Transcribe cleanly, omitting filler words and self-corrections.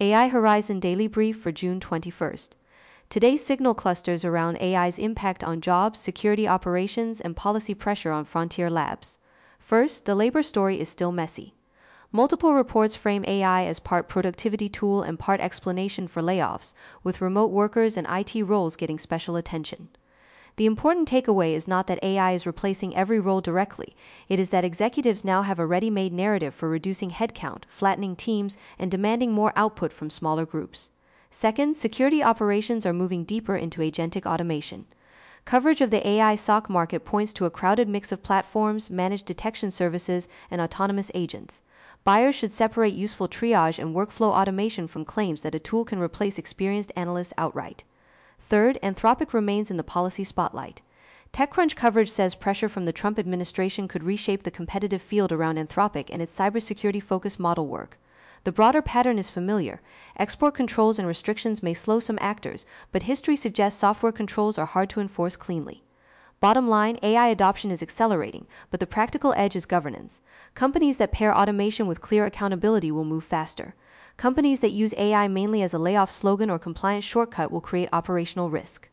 AI Horizon Daily Brief for June 21st. Today's signal clusters around AI's impact on jobs, security operations, and policy pressure on frontier labs. First, the labor story is still messy. Multiple reports frame AI as part productivity tool and part explanation for layoffs, with remote workers and IT roles getting special attention. The important takeaway is not that AI is replacing every role directly, it is that executives now have a ready-made narrative for reducing headcount, flattening teams, and demanding more output from smaller groups. Second, security operations are moving deeper into agentic automation. Coverage of the AI SOC market points to a crowded mix of platforms, managed detection services, and autonomous agents. Buyers should separate useful triage and workflow automation from claims that a tool can replace experienced analysts outright. Third, Anthropic remains in the policy spotlight. TechCrunch coverage says pressure from the Trump administration could reshape the competitive field around Anthropic and its cybersecurity-focused model work. The broader pattern is familiar. Export controls and restrictions may slow some actors, but history suggests software controls are hard to enforce cleanly. Bottom line, AI adoption is accelerating, but the practical edge is governance. Companies that pair automation with clear accountability will move faster. Companies that use AI mainly as a layoff slogan or compliance shortcut will create operational risk.